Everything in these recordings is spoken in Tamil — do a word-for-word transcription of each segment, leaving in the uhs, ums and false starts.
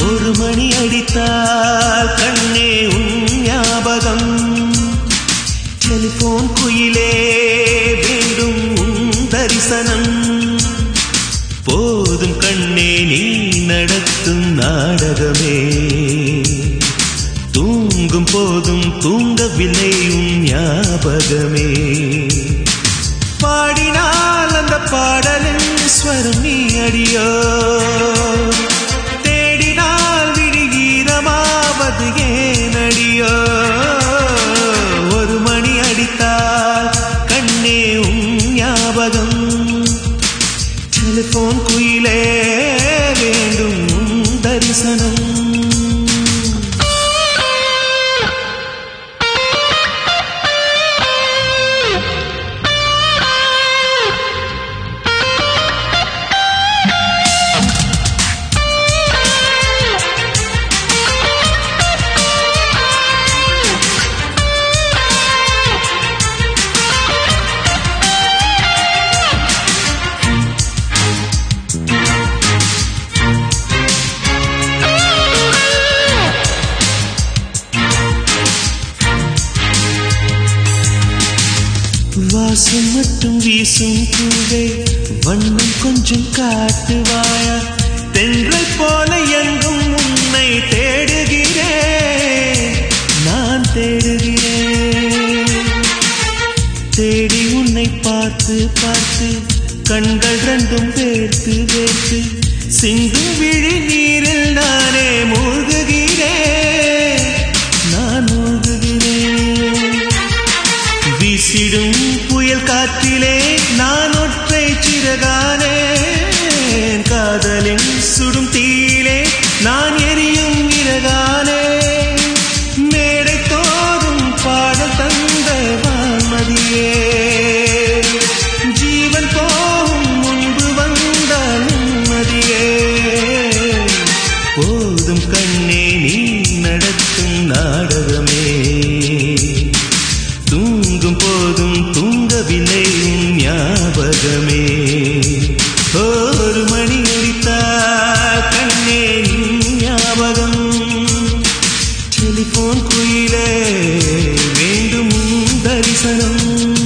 ஒரு மணி அடித்தால் கண்ணே உன் ஞாபகம். டெலிபோன் குயிலே வேண்டும் உன் தரிசனம். போதும் கண்ணே நீ நடத்தும் நாடகமே. தூங்கும் போதும் தூங்கவில்லை உன் ஞாபகமே. பாடினால் அந்த பாடலின் ஸ்வரம் நீ அடியோ. தேடினால் விடுகீரமாவது ஏன் அடியோ. ஒரு மணி அடித்தால் கண்ணே உன் ஞாபகம். டெலிபோன் குயிலே வேண்டும் உன் தரிசனம். வாசம் மட்டும் வீசும் பூவே வண்ணம் கொஞ்சம் காட்டுவாயா. தென்றல் போல எங்கும் உன்னை தேடுகிறேன் நான் தேடுகிறேன். தேடி உன்னை பார்த்து பார்த்து கண்கள் ரெண்டும் வேர்த்து வேர்த்து சிந்தும் விழி நீரில் நானே மூழ்குகிறேன் நான் மூழ்குகிறேன். வீசிடும் புயல் காற்றிலே நான் ஒற்றை சிறகானே. காதலின் சுடும் தீயிலே நான் எரியும் இறகானே. மேடை தோறும் பாடல் தந்த வான்மதியே. ஜீவன் போகும் முன்பு வந்த நிம்மதியே. போதும் கண்ணே நீ நடத்தும் நாடகமே. தூங்கும் போதும் தூங்கவில்லை உன் ஞாபகமே. ஒரு மணி அடித்தால் கண்ணே உன் ஞாபகம். டெலிபோன் குயிலே வேண்டும் உன் தரிசனம்.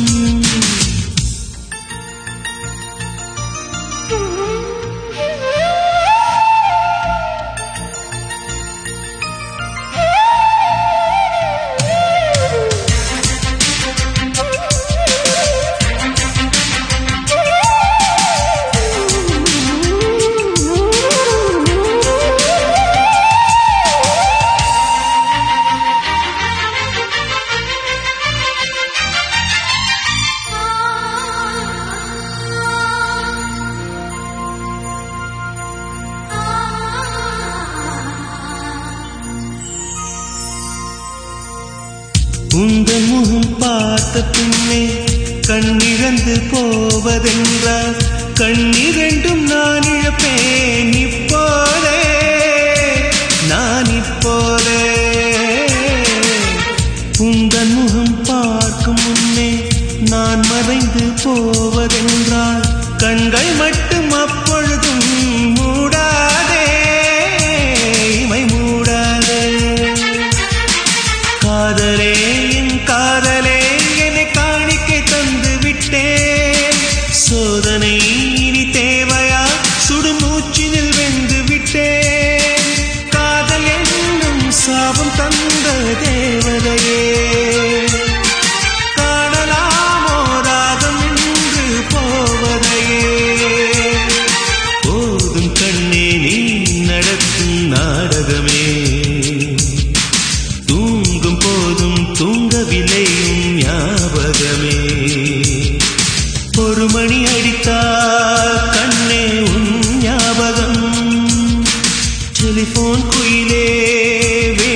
உங்கள் முகம் பார்த்த பின்னே கண்ணிழந்து போவதென்றால் கண்ணிரண்டும் நான் இழப்பேன் இப்போதே நான் இப்போதே. உங்கள் முகம் பார்க்கும் முன்னே நான் மறைந்து போவதென்றால் கண்கள் மட்டும் அப்பொழுதும் மூடாதே இமை மூடாதே. காதலே காதலே என்னை காணிக்கை தந்து விட்டேன். சோதனை இனி தேவையா சுடும் மூச்சினில் வெந்து விட்டேன். காதல் என்னும் சாபம் தந்த தேவதையே. காணலாமோ ராகம் என்று போவதையே. போதும் கண்ணே நீ நடத்தும் நாடகமே. தூங்கும் போதும் தூங்கவில்லை உன் ஞாபகமே. ஒரு மணி அடித்தால் கண்ணே உன் ஞாபகம். டெலிபோன் குயிலே